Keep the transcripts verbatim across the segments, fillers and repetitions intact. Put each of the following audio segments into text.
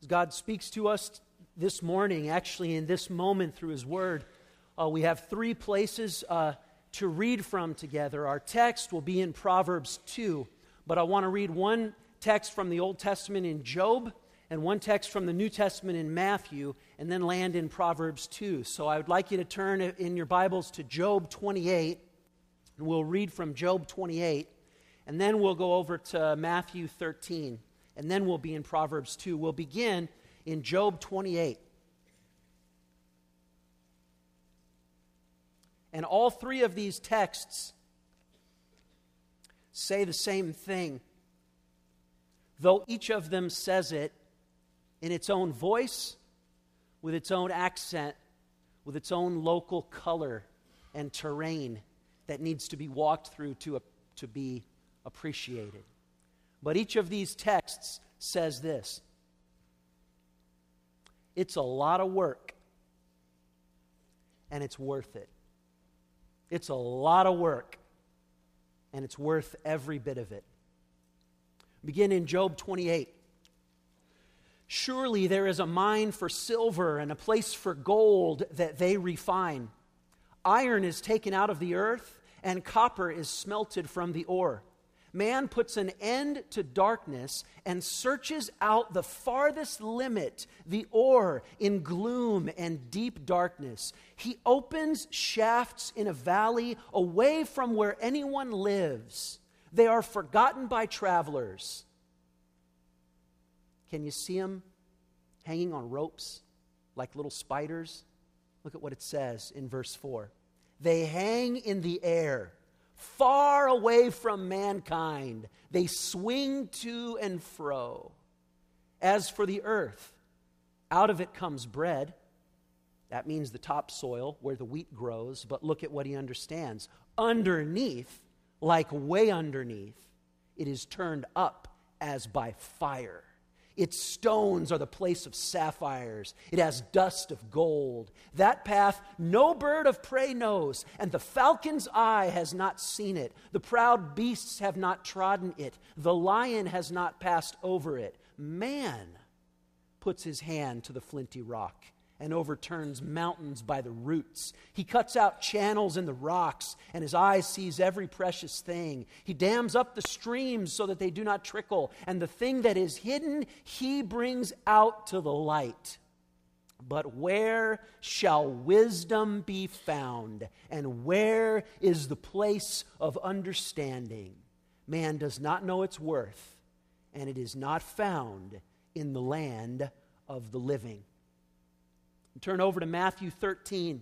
As God speaks to us this morning, actually in this moment through His Word, uh, we have three places uh, to read from together. Our text will be in Proverbs two, but I want to read one text from the Old Testament in Job and one text from the New Testament in Matthew, and then land in Proverbs two. So I would like you to turn in your Bibles to Job twenty-eight, and we'll read from Job twenty-eight, and then we'll go over to Matthew thirteen, and then we'll be in Proverbs two. We'll begin in Job twenty-eight. And all three of these texts say the same thing, though each of them says it in its own voice, with its own accent, with its own local color and terrain that needs to be walked through to, uh, to be appreciated. But each of these texts says this: it's a lot of work, and it's worth it. It's a lot of work, and it's worth every bit of it. Begin in Job twenty-eight. Surely there is a mine for silver and a place for gold that they refine. Iron is taken out of the earth, and copper is smelted from the ore. Man puts an end to darkness and searches out the farthest limit, the ore in gloom and deep darkness. He opens shafts in a valley away from where anyone lives. They are forgotten by travelers. Can you see them hanging on ropes like little spiders? Look at what it says in verse four. They hang in the air, far away from mankind. They swing to and fro. As for the earth, out of it comes bread. That means the topsoil where the wheat grows. But look at what he understands. Underneath, like way underneath, it is turned up as by fire. Its stones are the place of sapphires. It has dust of gold. That path no bird of prey knows, and the falcon's eye has not seen it. The proud beasts have not trodden it. The lion has not passed over it. Man puts his hand to the flinty rock and overturns mountains by the roots. He cuts out channels in the rocks, and his eye sees every precious thing. He dams up the streams so that they do not trickle, and the thing that is hidden he brings out to the light. But where shall wisdom be found, and where is the place of understanding? Man does not know its worth, and it is not found in the land of the living. Turn over to Matthew thirteen.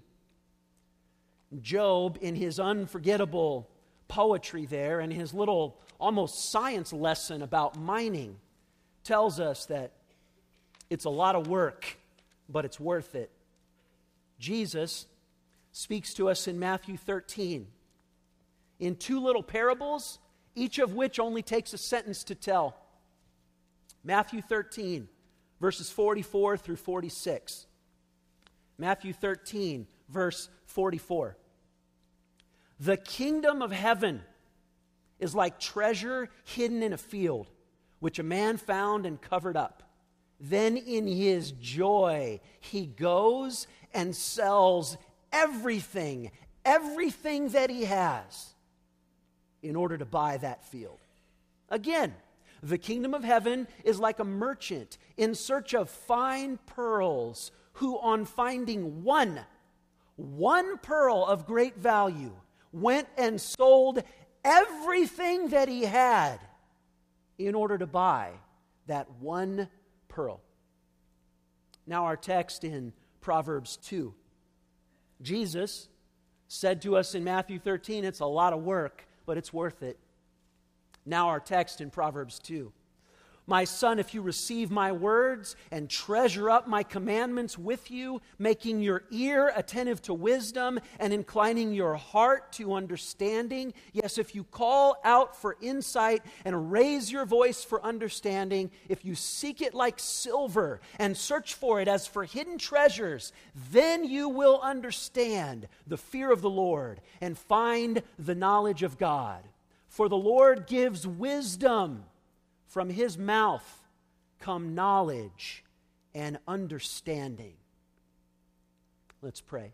Job, in his unforgettable poetry there, and his little almost science lesson about mining, tells us that it's a lot of work, but it's worth it. Jesus speaks to us in Matthew thirteen in two little parables, each of which only takes a sentence to tell. Matthew thirteen, verses forty-four through forty-six. Matthew thirteen, verse forty-four. The kingdom of heaven is like treasure hidden in a field, which a man found and covered up. Then in his joy, he goes and sells everything, everything that he has, in order to buy that field. Again, the kingdom of heaven is like a merchant in search of fine pearls, who on finding one, one pearl of great value, went and sold everything that he had in order to buy that one pearl. Now our text in Proverbs two. Jesus said to us in Matthew thirteen, it's a lot of work, but it's worth it. Now our text in Proverbs two. My son, if you receive my words and treasure up my commandments with you, making your ear attentive to wisdom and inclining your heart to understanding, yes, if you call out for insight and raise your voice for understanding, if you seek it like silver and search for it as for hidden treasures, then you will understand the fear of the Lord and find the knowledge of God. For the Lord gives wisdom. From his mouth come knowledge and understanding. Let's pray.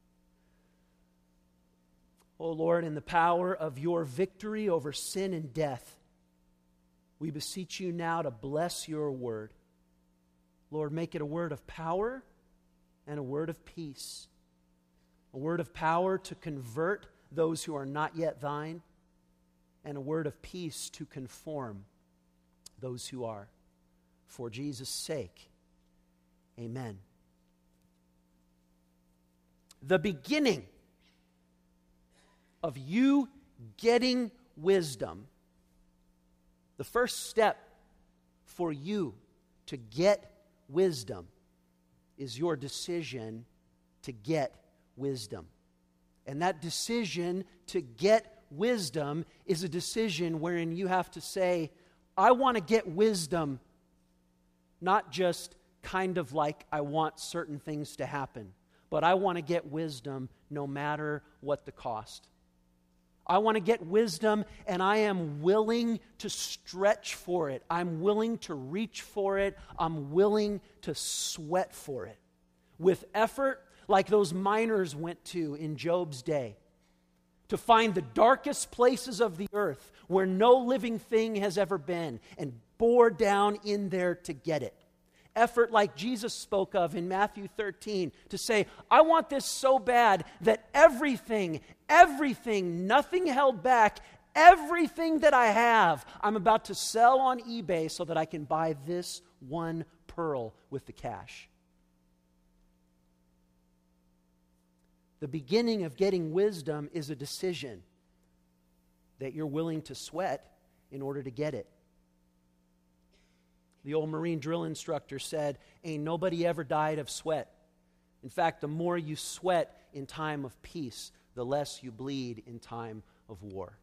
O Lord, in the power of your victory over sin and death, we beseech you now to bless your word. Lord, make it a word of power and a word of peace. A word of power to convert those who are not yet thine, and a word of peace to conform those who are. For Jesus' sake, amen. The beginning of you getting wisdom, the first step for you to get wisdom is your decision to get wisdom. And that decision to get wisdom is a decision wherein you have to say, I want to get wisdom, not just kind of like I want certain things to happen, but I want to get wisdom no matter what the cost. I want to get wisdom, and I am willing to stretch for it. I'm willing to reach for it. I'm willing to sweat for it. With effort, like those miners went to in Job's day, to find the darkest places of the earth where no living thing has ever been, and bore down in there to get it. Effort like Jesus spoke of in Matthew thirteen, to say, I want this so bad that everything, everything, nothing held back, everything that I have, I'm about to sell on eBay so that I can buy this one pearl with the cash. The beginning of getting wisdom is a decision that you're willing to sweat in order to get it. The old Marine drill instructor said, ain't nobody ever died of sweat. In fact, the more you sweat in time of peace, the less you bleed in time of war.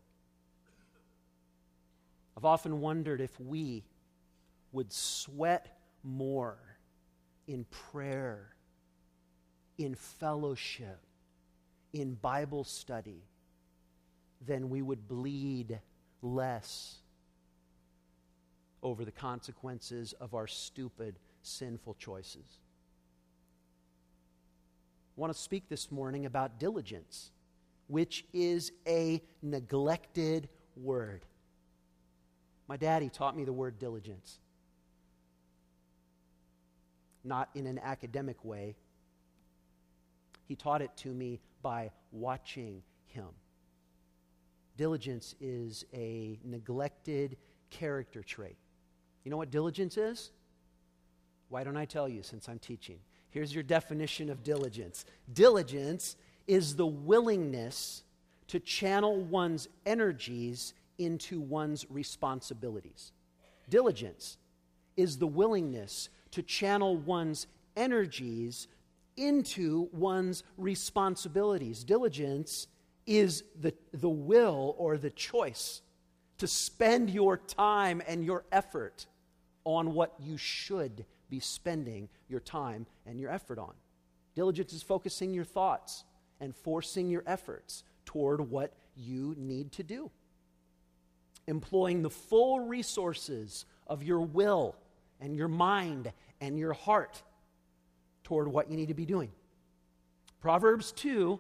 I've often wondered if we would sweat more in prayer, in fellowship, in Bible study, than we would bleed less over the consequences of our stupid, sinful choices. I want to speak this morning about diligence, which is a neglected word. My daddy taught me the word diligence. Not in an academic way. He taught it to me by watching him. Diligence is a neglected character trait. You know what diligence is? Why don't I tell you since I'm teaching? Here's your definition of diligence. Diligence is the willingness to channel one's energies into one's responsibilities. Diligence is the willingness to channel one's energies into one's responsibilities. Diligence is the, the will or the choice to spend your time and your effort on what you should be spending your time and your effort on. Diligence is focusing your thoughts and forcing your efforts toward what you need to do. Employing the full resources of your will and your mind and your heart toward what you need to be doing. Proverbs two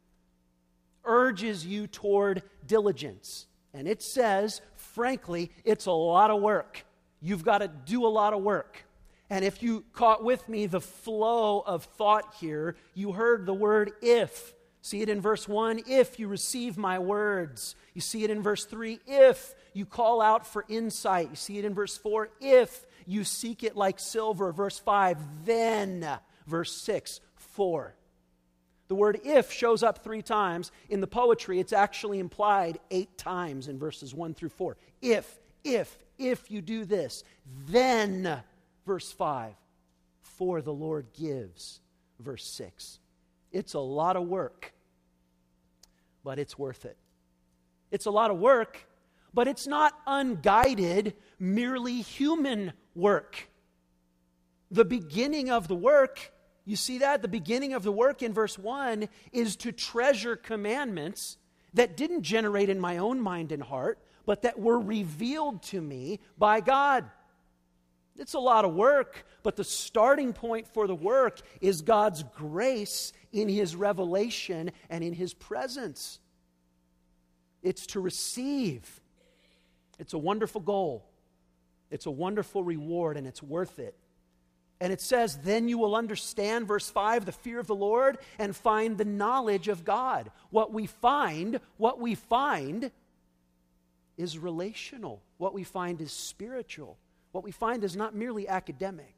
urges you toward diligence. And it says, frankly, it's a lot of work. You've got to do a lot of work. And if you caught with me the flow of thought here, you heard the word if. See it in verse one, if you receive my words. You see it in verse three, if you call out for insight. You see it in verse four, if you seek it like silver. Verse five, then. Verse six, for. The word if shows up three times. In the poetry, it's actually implied eight times in verses one through four. If, if, if you do this, then, verse five, for the Lord gives, verse six. It's a lot of work, but it's worth it. It's a lot of work, but it's not unguided, merely human work. The beginning of the work, you see that? The beginning of the work in verse one is to treasure commandments that didn't generate in my own mind and heart, but that were revealed to me by God. It's a lot of work, but the starting point for the work is God's grace in His revelation and in His presence. It's to receive. It's a wonderful goal. It's a wonderful reward, and it's worth it. And it says, then you will understand, verse five, the fear of the Lord and find the knowledge of God. What we find, what we find is relational. What we find is spiritual. What we find is not merely academic.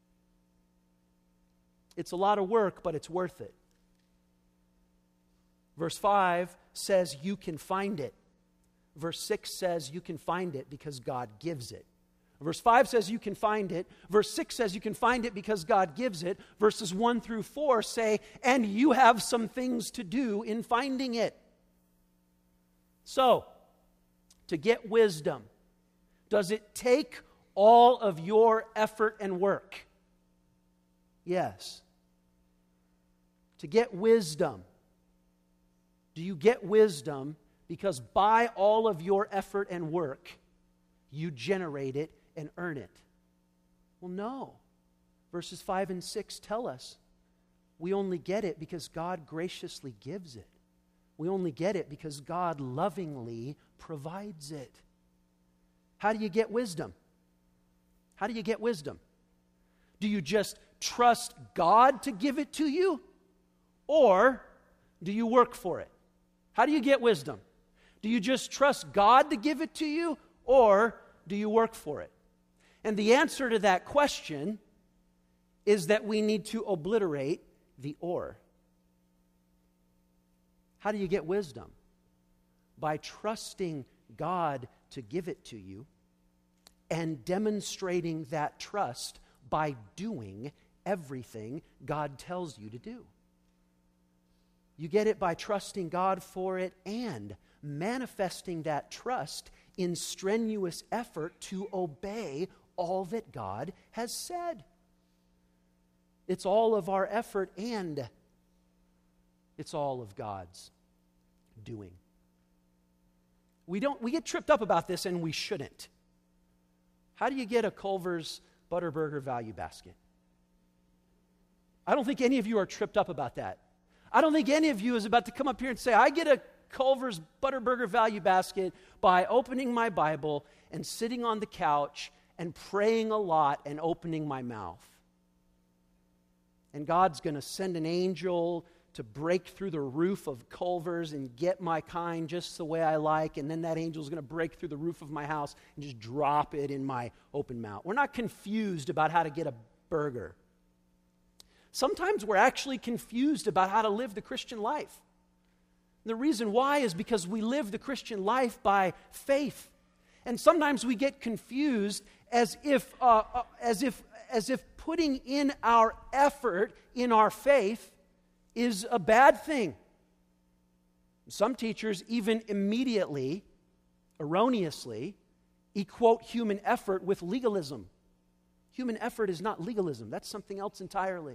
It's a lot of work, but it's worth it. Verse five says you can find it. Verse six says you can find it because God gives it. Verse five says you can find it. Verse six says you can find it because God gives it. Verses one through four say, and you have some things to do in finding it. So, to get wisdom, does it take all of your effort and work? Yes. To get wisdom, do you get wisdom because by all of your effort and work, you generate it and earn it? Well, no. Verses five and six tell us we only get it because God graciously gives it. We only get it because God lovingly provides it. How do you get wisdom? How do you get wisdom? Do you just trust God to give it to you? Or do you work for it? How do you get wisdom? Do you just trust God to give it to you? Or do you work for it? And the answer to that question is that we need to obliterate the or. How do you get wisdom? By trusting God to give it to you and demonstrating that trust by doing everything God tells you to do. You get it by trusting God for it and manifesting that trust in strenuous effort to obey all that God has said. It's all of our effort and it's all of God's doing. We don't we get tripped up about this, and we shouldn't. How do you get a Culver's Butterburger value basket? I don't think any of you are tripped up about that. I don't think any of you is about to come up here and say, I get a Culver's Butterburger value basket by opening my Bible and sitting on the couch and praying a lot and opening my mouth. And God's going to send an angel to break through the roof of Culver's and get my kind just the way I like, and then that angel's going to break through the roof of my house and just drop it in my open mouth. We're not confused about how to get a burger. Sometimes we're actually confused about how to live the Christian life. The reason why is because we live the Christian life by faith. And sometimes we get confused as if, uh, uh, as if, as if putting in our effort in our faith is a bad thing. Some teachers even immediately, erroneously, equate human effort with legalism. Human effort is not legalism. That's something else entirely.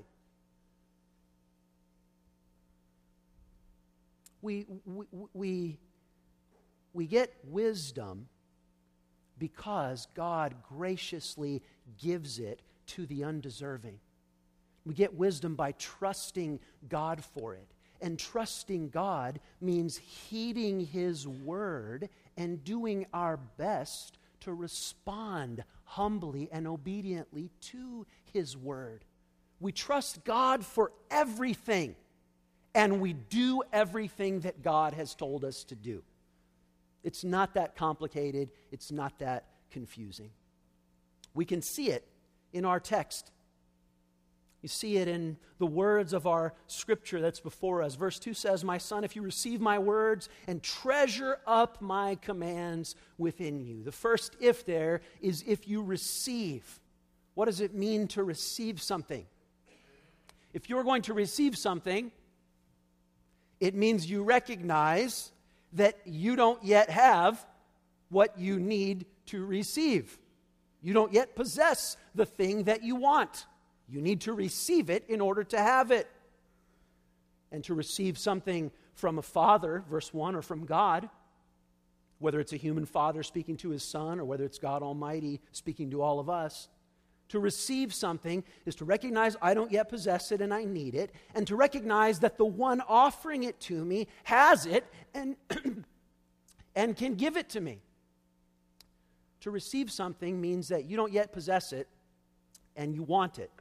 We, we, we, we get wisdom because God graciously gives it to the undeserving. We get wisdom by trusting God for it. And trusting God means heeding His word and doing our best to respond humbly and obediently to His word. We trust God for everything, and we do everything that God has told us to do. It's not that complicated. It's not that confusing. We can see it in our text. You see it in the words of our scripture that's before us. Verse two says, "My son, if you receive my words and treasure up my commands within you." The first if there is if you receive. What does it mean to receive something? If you're going to receive something, it means you recognize that you don't yet have what you need to receive. You don't yet possess the thing that you want. You need to receive it in order to have it. And to receive something from a father, verse one, or from God, whether it's a human father speaking to his son or whether it's God Almighty speaking to all of us, To receive something is to recognize I don't yet possess it and I need it, and to recognize that the one offering it to me has it and, and can give it to me. To receive something means that you don't yet possess it and you want it.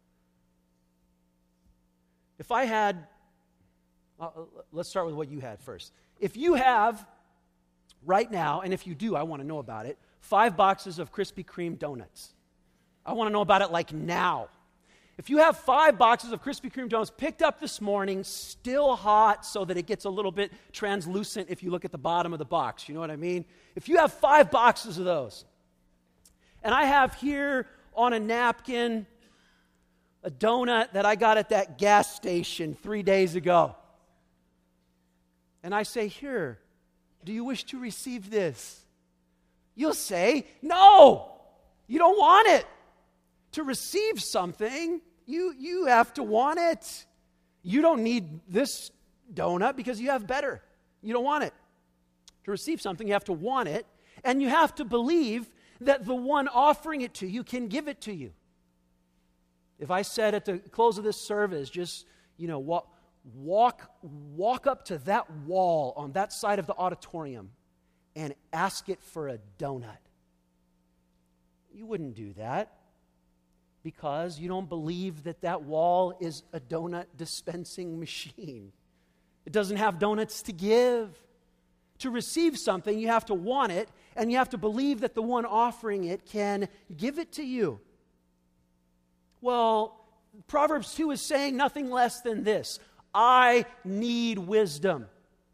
If I had, uh, let's start with what you had first. If you have right now, and if you do, I want to know about it, five boxes of Krispy Kreme donuts. I want to know about it like now. If you have five boxes of Krispy Kreme donuts picked up this morning, still hot so that it gets a little bit translucent if you look at the bottom of the box, you know what I mean? If you have five boxes of those, and I have here on a napkin a donut that I got at that gas station three days ago, and I say, here, do you wish to receive this? You'll say, no, you don't want it. To receive something, you, you have to want it. You don't need this donut because you have better. You don't want it. To receive something, you have to want it, and you have to believe that the one offering it to you can give it to you. If I said at the close of this service, just, you know, walk, walk, walk up to that wall on that side of the auditorium and ask it for a donut. You wouldn't do that because you don't believe that that wall is a donut dispensing machine. It doesn't have donuts to give. To receive something, you have to want it, and you have to believe that the one offering it can give it to you. Well, Proverbs two is saying nothing less than this. I need wisdom.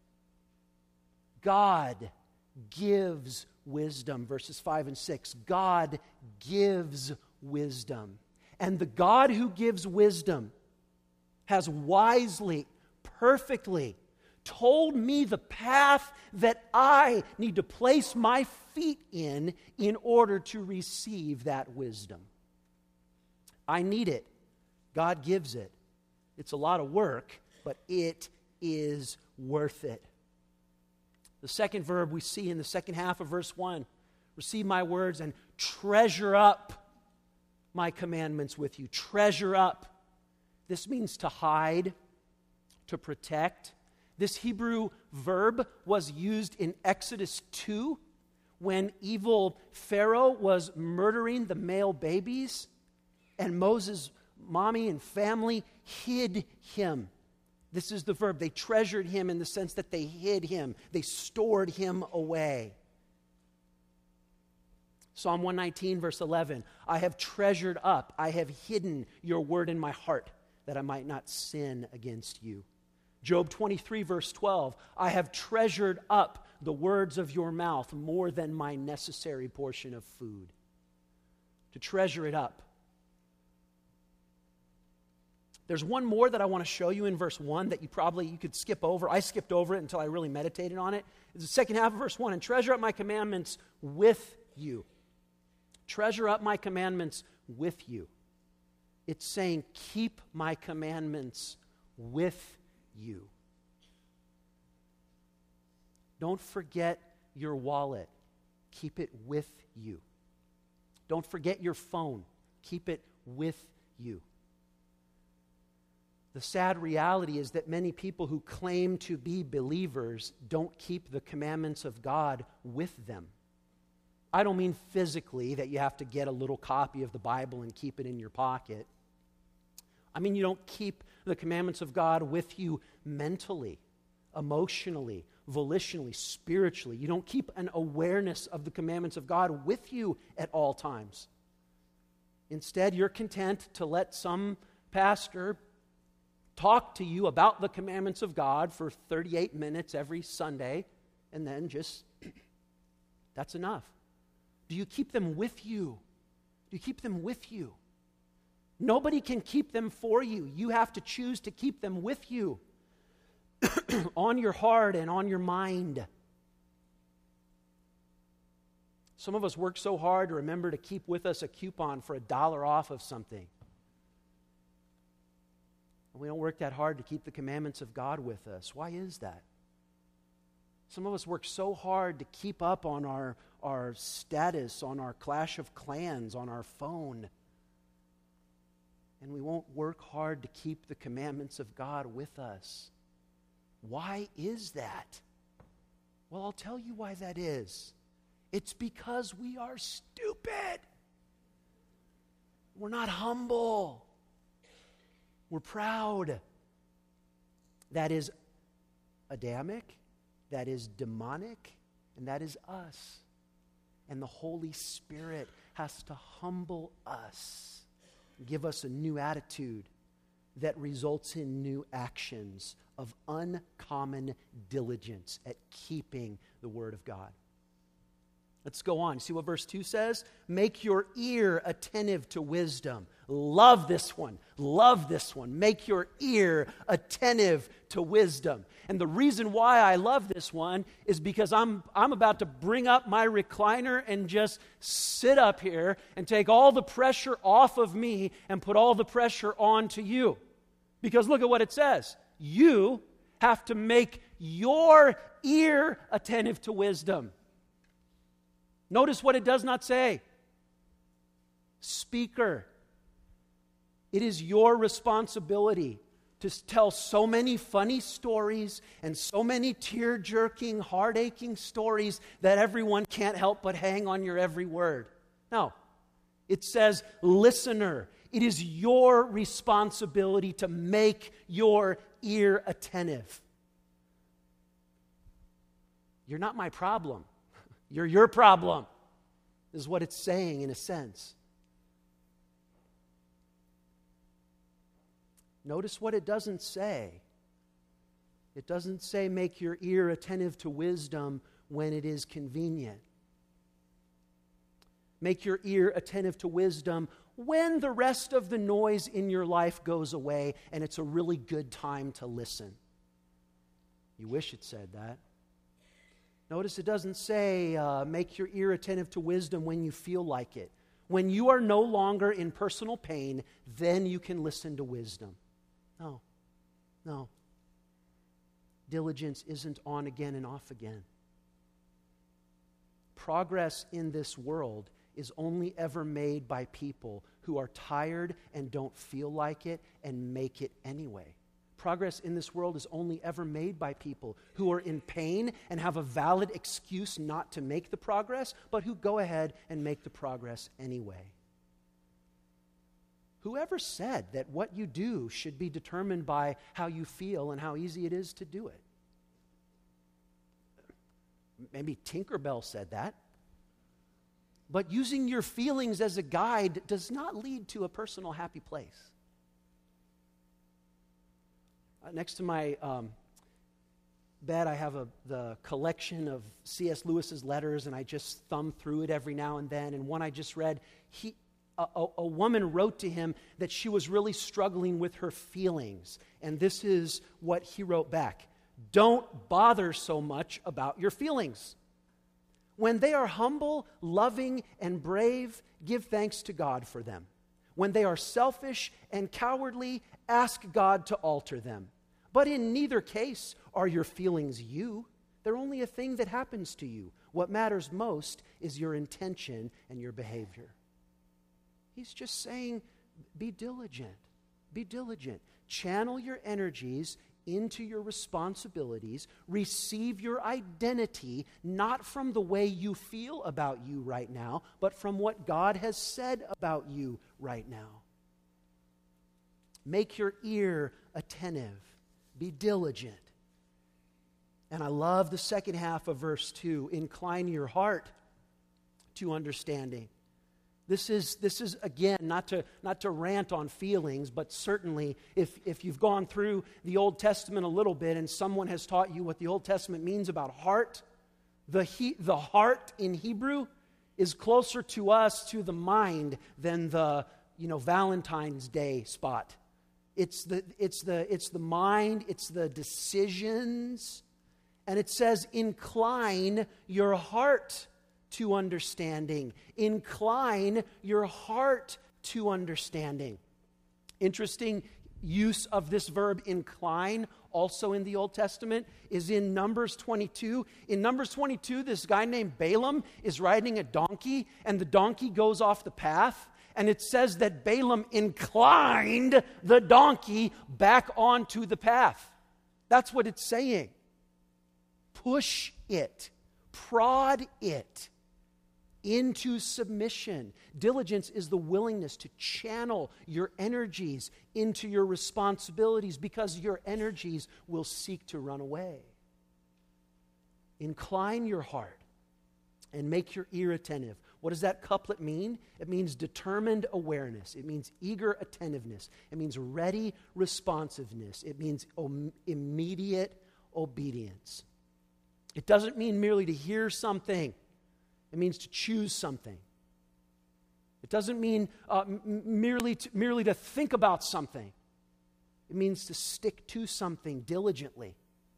God gives wisdom, verses five and six. God gives wisdom. And the God who gives wisdom has wisely, perfectly told me the path that I need to place my feet in in order to receive that wisdom. I need it. God gives it. It's a lot of work, but it is worth it. The second verb we see in the second half of verse one, receive my words and treasure up my commandments with you. Treasure up. This means to hide, to protect. This Hebrew verb was used in Exodus two when evil Pharaoh was murdering the male babies, and Moses' mommy and family hid him. This is the verb. They treasured him in the sense that they hid him. They stored him away. Psalm one nineteen, verse eleven, I have treasured up, I have hidden your word in my heart, that I might not sin against you. Job twenty-three, verse twelve, I have treasured up the words of your mouth more than my necessary portion of food. To treasure it up. There's one more that I want to show you in verse one that you probably, you could skip over. I skipped over it until I really meditated on it. It's the second half of verse one, and treasure up my commandments with you. Treasure up my commandments with you. It's saying, keep my commandments with you. Don't forget your wallet. Keep it with you. Don't forget your phone. Keep it with you. The sad reality is that many people who claim to be believers don't keep the commandments of God with them. I don't mean physically that you have to get a little copy of the Bible and keep it in your pocket. I mean you don't keep the commandments of God with you mentally, emotionally, volitionally, spiritually. You don't keep an awareness of the commandments of God with you at all times. Instead, you're content to let some pastor talk to you about the commandments of God for thirty-eight minutes every Sunday, and then just, that's enough. Do you keep them with you? Do you keep them with you? Nobody can keep them for you. You have to choose to keep them with you, on your heart and on your mind. Some of us work so hard to remember to keep with us a coupon for a dollar off of something. We don't work that hard to keep the commandments of God with us. Why is that? Some of us work so hard to keep up on our, our status, on our Clash of Clans, on our phone. and we won't work hard to keep the commandments of God with us. Why is that? Well, I'll tell you why that is. It's because we are stupid. We're not humble. We're proud. That is Adamic, that is demonic, and that is us. And the Holy Spirit has to humble us, give us a new attitude that results in new actions of uncommon diligence at keeping the Word of God. Let's go on. See what verse two says? Make your ear attentive to wisdom. Love this one. Love this one. Make your ear attentive to wisdom. And the reason why I love this one is because I'm, I'm about to bring up my recliner and just sit up here and take all the pressure off of me and put all the pressure onto you. Because look at what it says. You have to make your ear attentive to wisdom. Notice what it does not say. Speaker. It is your responsibility to tell so many funny stories and so many tear-jerking, heart-aching stories that everyone can't help but hang on your every word. No. It says, listener. It is your responsibility to make your ear attentive. You're not my problem. You're your problem, is what it's saying in a sense. Notice what it doesn't say. It doesn't say make your ear attentive to wisdom when it is convenient. Make your ear attentive to wisdom when the rest of the noise in your life goes away and it's a really good time to listen. You wish it said that. Notice it doesn't say, uh, make your ear attentive to wisdom when you feel like it. When you are no longer in personal pain, then you can listen to wisdom. No, no. Diligence isn't on again and off again. Progress in this world is only ever made by people who are tired and don't feel like it and make it anyway. Progress in this world is only ever made by people who are in pain and have a valid excuse not to make the progress, but who go ahead and make the progress anyway. Whoever said that what you do should be determined by how you feel and how easy it is to do it? Maybe Tinkerbell said that. But using your feelings as a guide does not lead to a personal happy place. Next to my um, bed, I have a, the collection of C S Lewis's letters, and I just thumb through it every now and then. And one I just read, he, a, a, a woman wrote to him that she was really struggling with her feelings. And this is what he wrote back. Don't bother so much about your feelings. When they are humble, loving, and brave, give thanks to God for them. When they are selfish and cowardly, ask God to alter them. But in neither case are your feelings you. They're only a thing that happens to you. What matters most is your intention and your behavior. He's just saying, be diligent. Be diligent. Channel your energies into your responsibilities. Receive your identity not from the way you feel about you right now, but from what God has said about you right now. Make your ear attentive. Be diligent. And I love the second half of verse two. Incline your heart to understanding. This is, this is again, not to, not to rant on feelings, but certainly if, if you've gone through the Old Testament a little bit and someone has taught you what the Old Testament means about heart, the, he, the heart in Hebrew is closer to us, to the mind, than the, you know, Valentine's Day spot. It's the, it's the, it's the mind, it's the decisions. And it says, incline your heart to understanding. Incline your heart to understanding. Interesting use of this verb incline also in the Old Testament is in Numbers twenty-two. In Numbers twenty-two, this guy named Balaam is riding a donkey, and the donkey goes off the path. And it says that Balaam inclined the donkey back onto the path. That's what it's saying. Push it, prod it into submission. Diligence is the willingness to channel your energies into your responsibilities, because your energies will seek to run away. Incline your heart and make your ear attentive. What does that couplet mean? It means determined awareness. It means eager attentiveness. It means ready responsiveness. It means om- immediate obedience. It doesn't mean merely to hear something. It means to choose something. It doesn't mean uh, m- merely, to, merely to think about something. It means to stick to something diligently.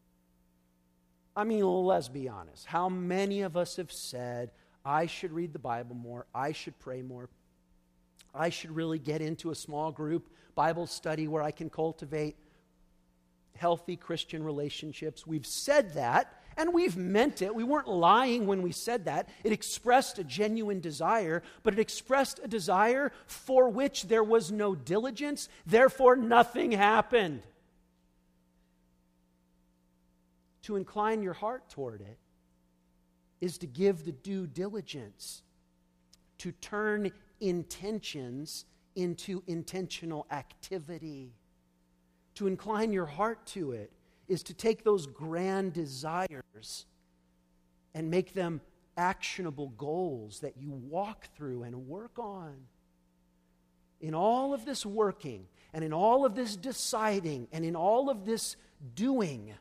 I mean, let's be honest. How many of us have said, I should read the Bible more, I should pray more, I should really get into a small group Bible study where I can cultivate healthy Christian relationships? We've said that, and we've meant it. We weren't lying when we said that. It expressed a genuine desire, but it expressed a desire for which there was no diligence, therefore nothing happened. To incline your heart toward it is to give the due diligence, to turn intentions into intentional activity. To incline your heart to it is to take those grand desires and make them actionable goals that you walk through and work on. In all of this working, and in all of this deciding, and in all of this doing,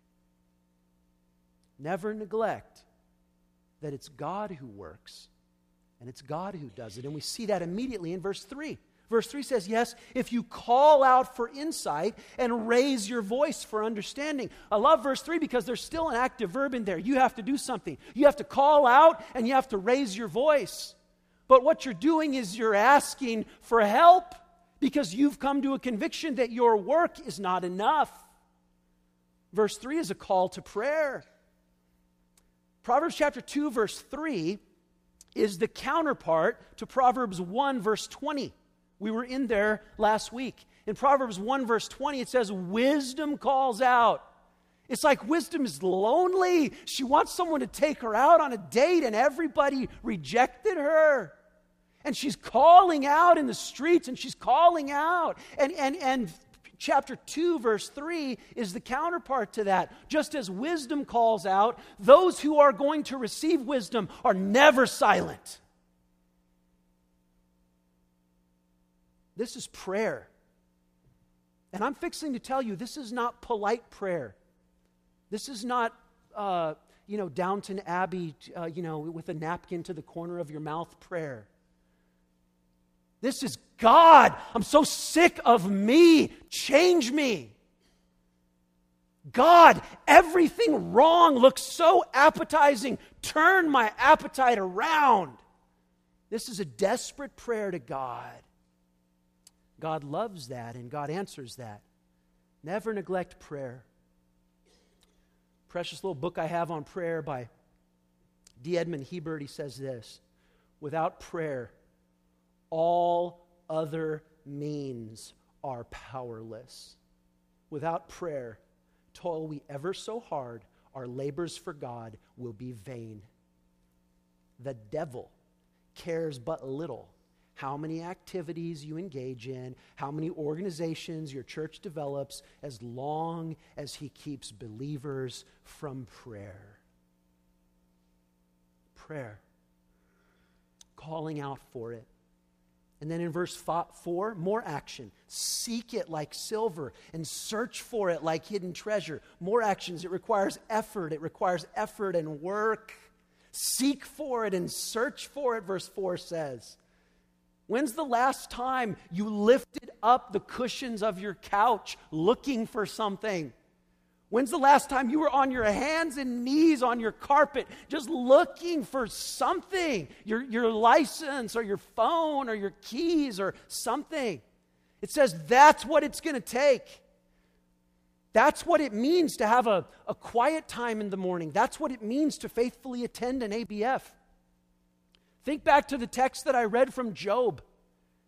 never neglect that it's God who works and it's God who does it. And we see that immediately in verse three. Verse three says, yes, if you call out for insight and raise your voice for understanding. I love verse three because there's still an active verb in there. You have to do something. You have to call out and you have to raise your voice. But what you're doing is you're asking for help because you've come to a conviction that your work is not enough. Verse three is a call to prayer. Proverbs chapter two, verse three is the counterpart to Proverbs one, verse twenty. We were in there last week. In Proverbs one, verse twenty, it says, wisdom calls out. It's like wisdom is lonely. She wants someone to take her out on a date, and everybody rejected her. And she's calling out in the streets, and she's calling out. And, and, and chapter two, verse three is the counterpart to that. Just as wisdom calls out, those who are going to receive wisdom are never silent. This is prayer. And I'm fixing to tell you, this is not polite prayer. This is not, uh, you know, Downton Abbey, uh, you know, with a napkin to the corner of your mouth prayer. This is, God, I'm so sick of me. Change me. God, everything wrong looks so appetizing. Turn my appetite around. This is a desperate prayer to God. God loves that, and God answers that. Never neglect prayer. Precious little book I have on prayer by D. Edmund Hebert. He says this: without prayer, all other means are powerless. Without prayer, toil we ever so hard, our labors for God will be vain. The devil cares but little how many activities you engage in, how many organizations your church develops, as long as he keeps believers from prayer. Prayer. Calling out for it. And then in verse four, more action. Seek it like silver and search for it like hidden treasure. More actions. It requires effort. It requires effort and work. Seek for it and search for it, verse four says. When's the last time you lifted up the cushions of your couch looking for something? When's the last time you were on your hands and knees on your carpet just looking for something? Your, your license or your phone or your keys or something. It says that's what it's going to take. That's what it means to have a, a quiet time in the morning. That's what it means to faithfully attend an A B F. Think back to the text that I read from Job.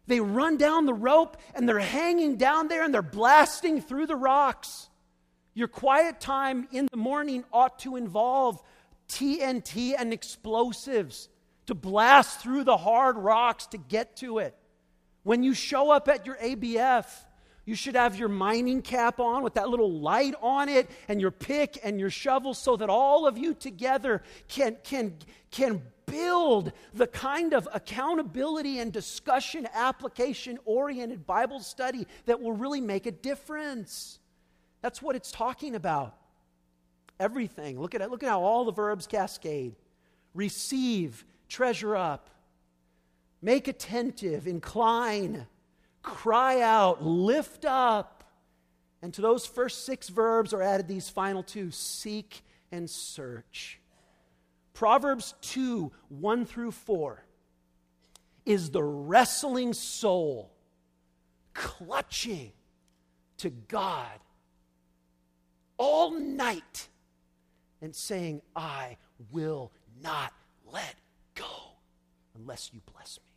They run down the rope and they're hanging down there and they're blasting through the rocks. Your quiet time in the morning ought to involve T N T and explosives to blast through the hard rocks to get to it. When you show up at your A B F, you should have your mining cap on with that little light on it and your pick and your shovel so that all of you together can, can, can build the kind of accountability and discussion, application-oriented Bible study that will really make a difference. That's what it's talking about. Everything. Look at it. Look at how all the verbs cascade. Receive, treasure up, make attentive, incline, cry out, lift up. And to those first six verbs are added these final two, seek and search. Proverbs two, one through four is the wrestling soul clutching to God all night and saying, I will not let go unless you bless me.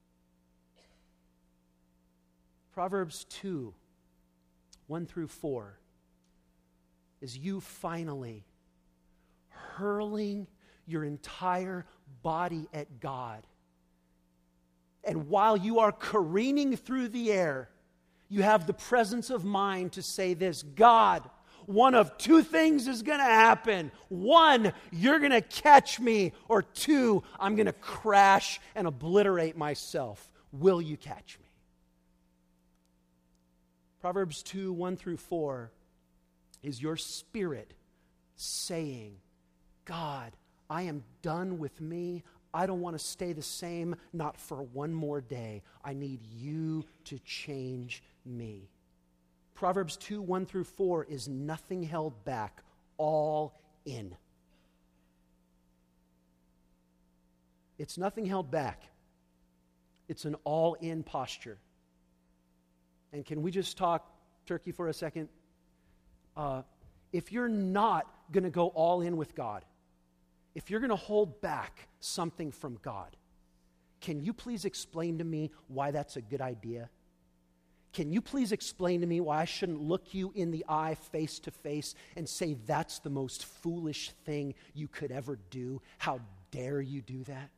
Proverbs two, one through four is you finally hurling your entire body at God. And while you are careening through the air, you have the presence of mind to say this, God, one of two things is going to happen. One, you're going to catch me. Or two, I'm going to crash and obliterate myself. Will you catch me? Proverbs two, one through four is your spirit saying, God, I am done with me. I don't want to stay the same, not for one more day. I need you to change me. Proverbs two, one through four is nothing held back, all in. It's nothing held back. It's an all-in posture. And can we just talk turkey for a second? Uh, if you're not going to go all in with God, if you're going to hold back something from God, can you please explain to me why that's a good idea? Can you please explain to me why I shouldn't look you in the eye face to face and say that's the most foolish thing you could ever do? How dare you do that?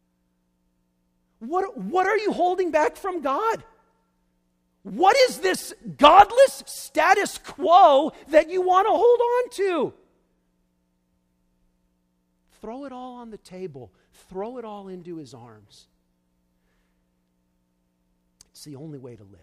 What, what are you holding back from God? What is this godless status quo that you want to hold on to? Throw it all on the table. Throw it all into his arms. It's the only way to live.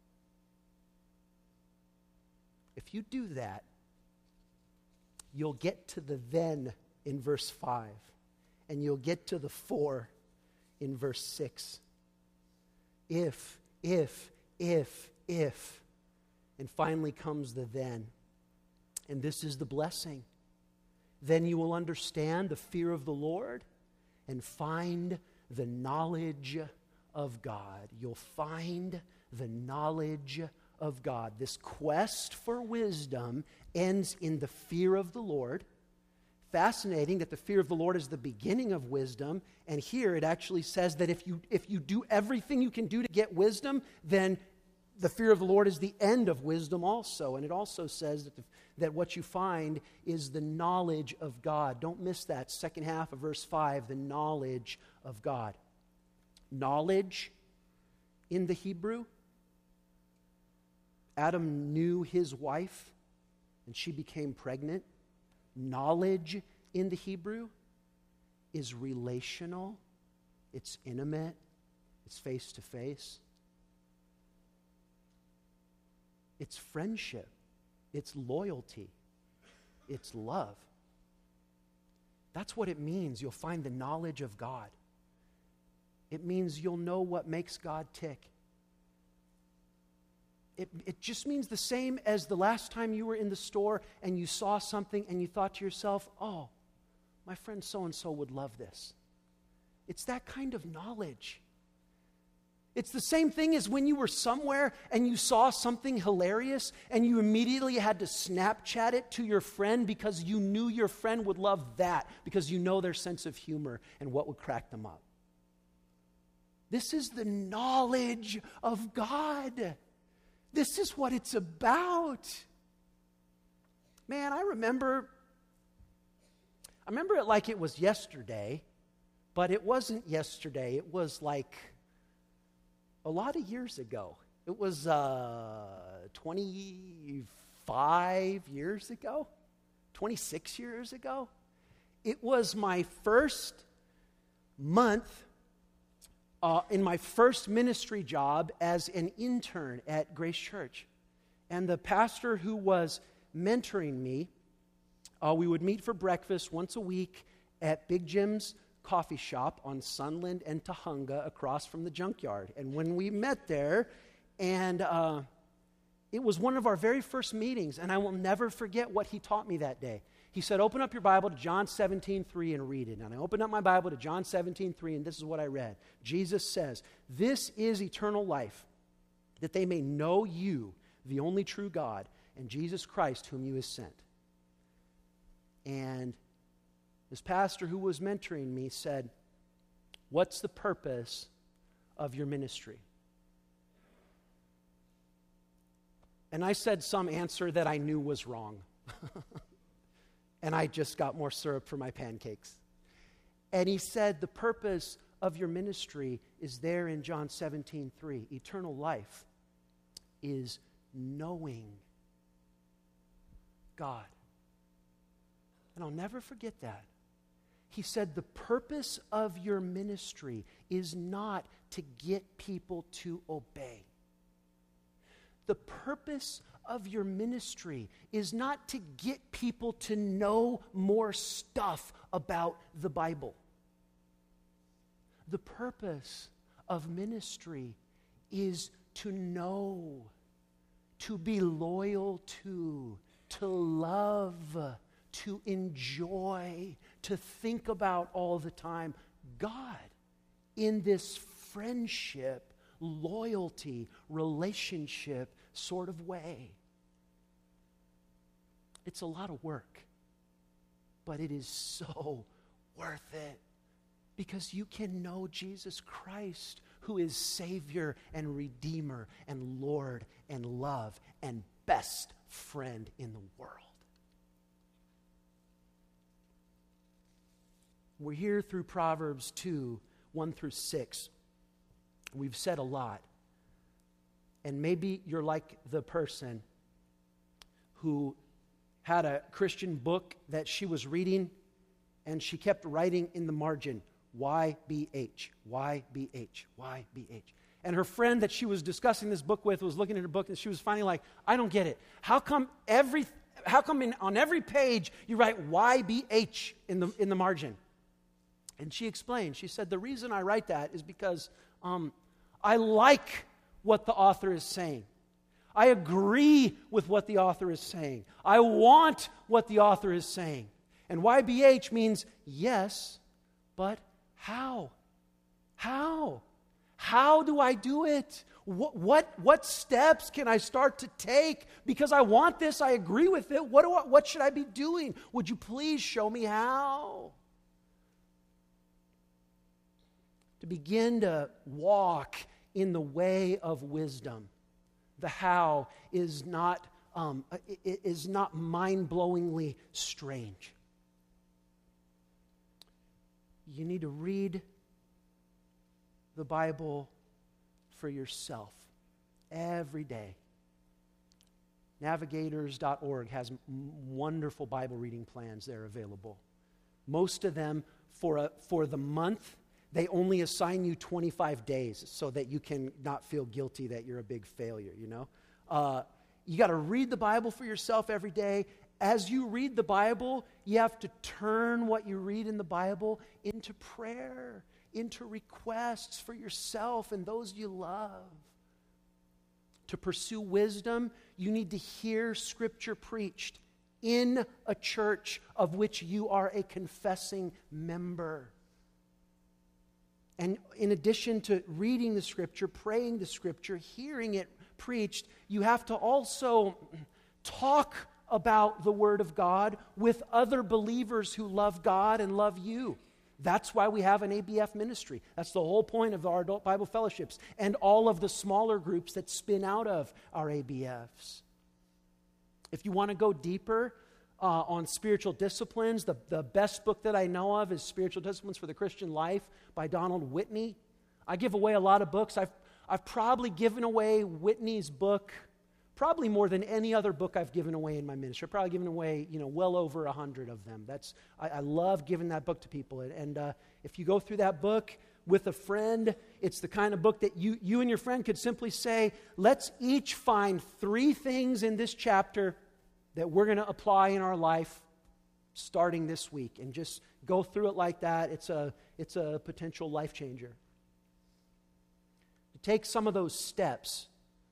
If you do that, you'll get to the then in verse five, and you'll get to the for in verse six. If, if, if, if, and finally comes the then. And this is the blessing. Then you will understand the fear of the Lord and find the knowledge of God. You'll find the knowledge of God. This quest for wisdom ends in the fear of the Lord. Fascinating that the fear of the Lord is the beginning of wisdom. And here it actually says that if you if you do everything you can do to get wisdom, then the fear of the Lord is the end of wisdom also. And it also says that, the, that what you find is the knowledge of God. Don't miss that second half of verse five, the knowledge of God. Knowledge in the Hebrew, Adam knew his wife and she became pregnant. Knowledge in the Hebrew is relational, it's intimate, it's face to face. It's friendship, it's loyalty, it's love. That's what it means. You'll find the knowledge of God. It means you'll know what makes God tick. It, it just means the same as the last time you were in the store and you saw something and you thought to yourself, oh, my friend so-and-so would love this. It's that kind of knowledge. It's the same thing as when you were somewhere and you saw something hilarious and you immediately had to Snapchat it to your friend because you knew your friend would love that because you know their sense of humor and what would crack them up. This is the knowledge of God. This is what it's about. Man, I remember, I remember it like it was yesterday, but it wasn't yesterday. It was like a lot of years ago. It was uh, twenty-five years ago, twenty-six years ago. It was my first month uh, in my first ministry job as an intern at Grace Church. And the pastor who was mentoring me, uh, we would meet for breakfast once a week at Big Jim's coffee shop on Sunland and Tahunga across from the junkyard. And when we met there, and uh, it was one of our very first meetings, and I will never forget what he taught me that day. He said, open up your Bible to John seventeen three and read it. And I opened up my Bible to John seventeen three, and this is what I read. Jesus says, this is eternal life, that they may know you, the only true God, and Jesus Christ, whom you have sent. And this pastor who was mentoring me said, what's the purpose of your ministry? And I said some answer that I knew was wrong. And I just got more syrup for my pancakes. And he said, the purpose of your ministry is there in John seventeen three. Eternal life is knowing God. And I'll never forget that. He said, the purpose of your ministry is not to get people to obey. The purpose of your ministry is not to get people to know more stuff about the Bible. The purpose of ministry is to know, to be loyal to, to love, to enjoy, to think about all the time God in this friendship, loyalty, relationship sort of way. It's a lot of work, but it is so worth it because you can know Jesus Christ, who is Savior and Redeemer and Lord and love and best friend in the world. We're here through Proverbs two, one through six. We've said a lot. And maybe you're like the person who had a Christian book that she was reading, and she kept writing in the margin, Y B H, Y B H, Y B H. And her friend that she was discussing this book with was looking at her book, and she was finally like, I don't get it. How come every, how come in, on every page you write Y B H in the, in the margin? And she explained, she said, the reason I write that is because um, I like what the author is saying. I agree with what the author is saying. I want what the author is saying. And Y B H means yes, but how? How? How do I do it? What, what, what steps can I start to take? Because I want this, I agree with it. What, do I, what should I be doing? Would you please show me how? To begin to walk in the way of wisdom. The how is not, um, is not mind-blowingly strange. You need to read the Bible for yourself every day. Navigators dot org has wonderful Bible reading plans there available. Most of them for, a, for the month, they only assign you twenty-five days so that you can not feel guilty that you're a big failure, you know? Uh, you got to read the Bible for yourself every day. As you read the Bible, you have to turn what you read in the Bible into prayer, into requests for yourself and those you love. To pursue wisdom, you need to hear Scripture preached in a church of which you are a confessing member. And in addition to reading the Scripture, praying the Scripture, hearing it preached, you have to also talk about the Word of God with other believers who love God and love you. That's why we have an A B F ministry. That's the whole point of our adult Bible fellowships and all of the smaller groups that spin out of our A B Fs. If you want to go deeper uh, on spiritual disciplines, the, the best book that I know of is Spiritual Disciplines for the Christian Life by Donald Whitney. I give away a lot of books. I've, I've probably given away Whitney's book probably more than any other book I've given away in my ministry. I've probably given away, you know, well over a hundred of them. That's I, I love giving that book to people. And, and uh, if you go through that book with a friend, it's the kind of book that you, you and your friend could simply say, let's each find three things in this chapter that we're going to apply in our life starting this week. And just go through it like that. It's a, it's a potential life changer. To take some of those steps.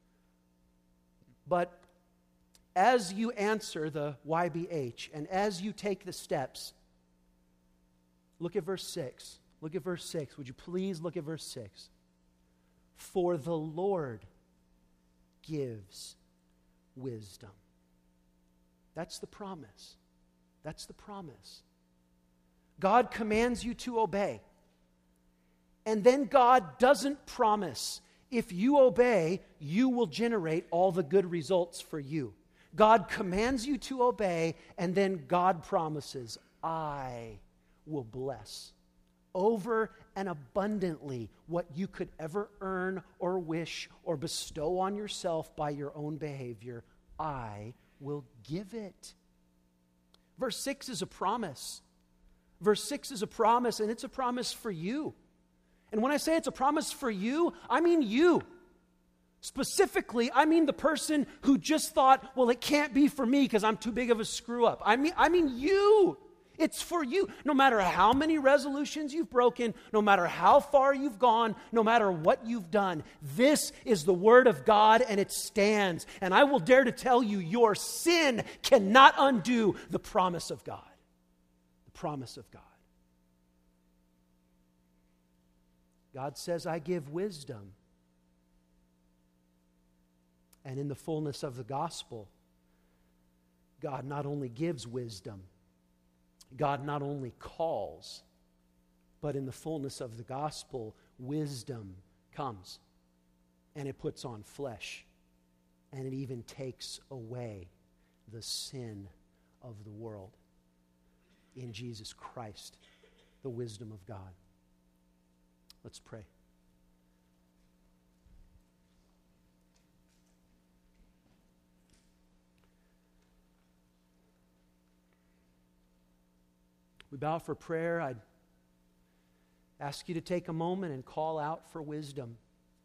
But as you answer the Y B H and as you take the steps, look at verse six. Look at verse six. Would you please look at verse six? For the Lord gives wisdom. That's the promise. That's the promise. God commands you to obey. And then God doesn't promise, if you obey, you will generate all the good results for you. God commands you to obey, and then God promises, I will bless over and abundantly what you could ever earn or wish or bestow on yourself by your own behavior. I will give it. Verse six is a promise. Verse six is a promise, and it's a promise for you. And when I say it's a promise for you, I mean you. Specifically, I mean the person who just thought, well, it can't be for me because I'm too big of a screw up. I mean, I mean you. It's for you. No matter how many resolutions you've broken, no matter how far you've gone, no matter what you've done, this is the Word of God and it stands. And I will dare to tell you, your sin cannot undo the promise of God. The promise of God. God says, I give wisdom. And in the fullness of the gospel, God not only gives wisdom, God not only calls, but in the fullness of the gospel, wisdom comes. And it puts on flesh. And it even takes away the sin of the world. In Jesus Christ, the wisdom of God. Let's pray. We bow for prayer. I'd ask you to take a moment and call out for wisdom.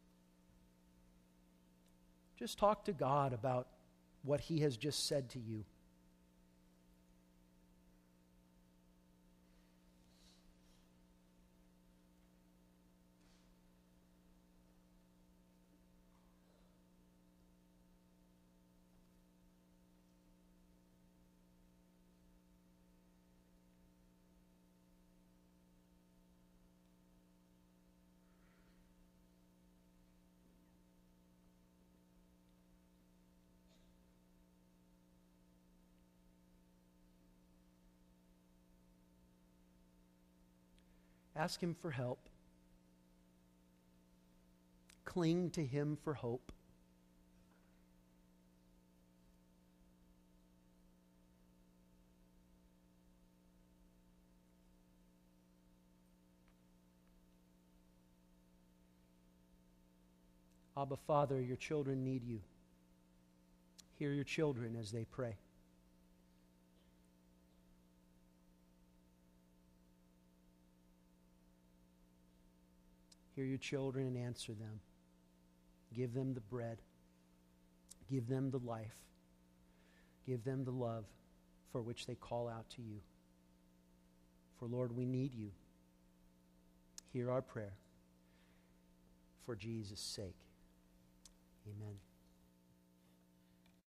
Just talk to God about what He has just said to you. Ask Him for help. Cling to Him for hope. Abba, Father, your children need you. Hear your children as they pray. Hear your children and answer them. Give them the bread. Give them the life. Give them the love for which they call out to you. For, Lord, we need you. Hear our prayer. For Jesus' sake. Amen.